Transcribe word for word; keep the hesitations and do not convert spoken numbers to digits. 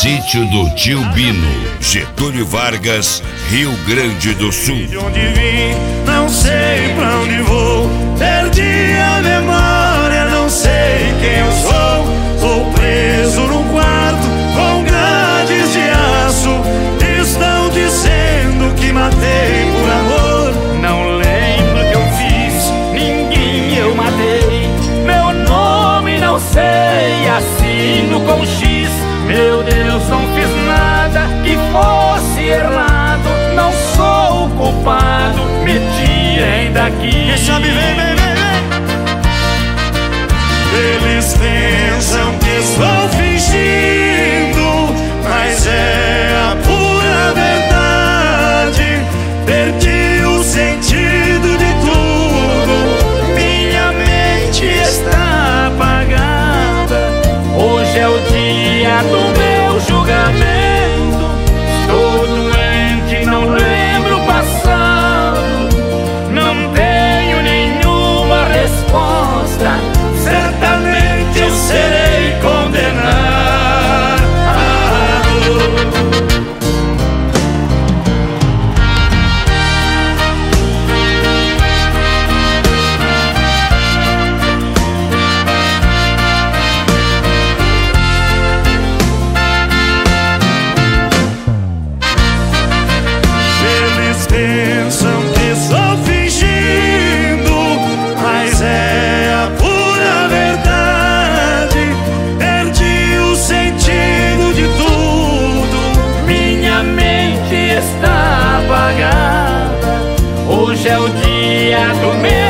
Sítio do Tio Bino, Getúlio Vargas, Rio Grande do Sul. De onde vim, não sei pra onde vou. Perdi a memória, não sei quem eu sou. Tô preso num quarto com grades de aço. Estão dizendo que matei por amor. Não lembro o que eu fiz, ninguém eu matei. Meu nome não sei, assino com X. Meu Deus, não fiz nada que fosse errado. Não sou o culpado, me tirem daqui. Quem sabe, vem, vem, vem, vem. Eles pensam que estou fingindo, mas é a pura verdade. Perdi o sentido de tudo, minha mente está apagada. Hoje é o dia do meu julgamento. Estou doente, não lembro o passado. Não tenho nenhuma resposta. Certamente eu serei condenado. Pensam que estou fingindo, mas é a pura verdade. Perdi o sentido de tudo, Minha mente está apagada. Hoje é o dia do meu